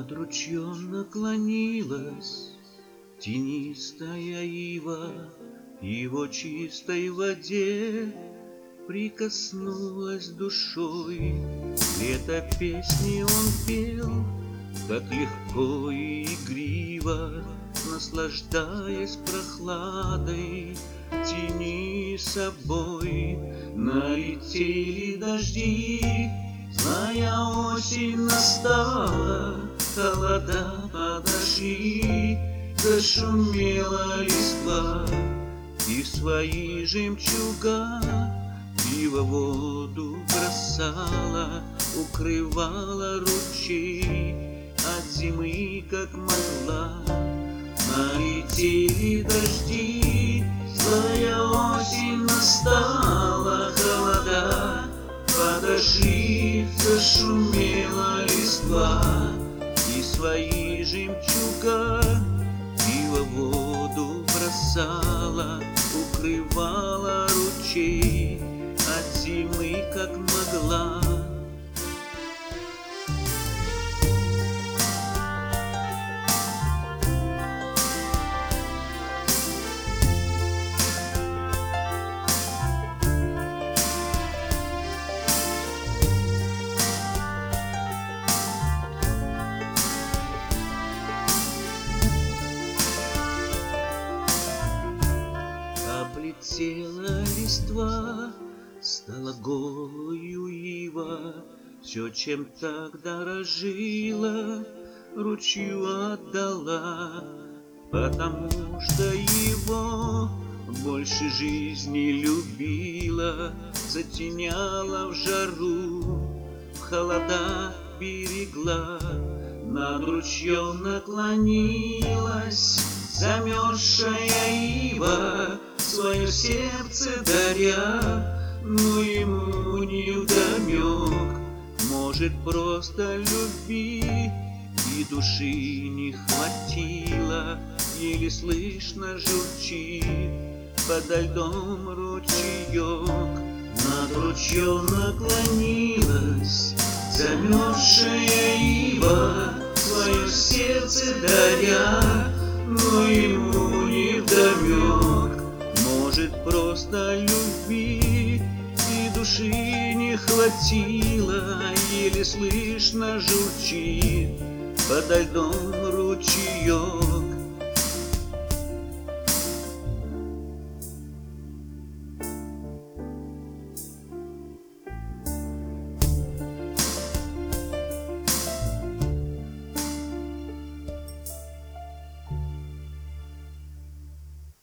Над ручьем наклонилась тенистая ива, его чистой воде прикоснулась душой. Лето песни он пел, так легко и игриво, наслаждаясь прохладой тени собой. Налетели дожди, зная осень настала, холода подошли, зашумела листва, и в свои жемчуга пиво воду бросала, укрывала ручей от зимы, как могла. Налетели дожди, злая осень настала, холода подошли, зашумела листва, и свои жемчуга пиво воду бросала, укрывала ручей от зимы, как могла. Облетела листва, стала голою ива, все, чем так дорожила, ручью отдала, потому что его больше жизни любила, затеняла в жару, в холода берегла. Над ручьем наклонилась замерзшая ива, свое сердце даря, но ему невдомек. Может, просто любви и души не хватило, еле слышно журчит подо льдом ручеек. Над ручьем наклонилась замерзшая ива, свое сердце даря, но ему невдомек. Может, просто любви и души не хватило, еле слышно журчит подо льдом ручеек.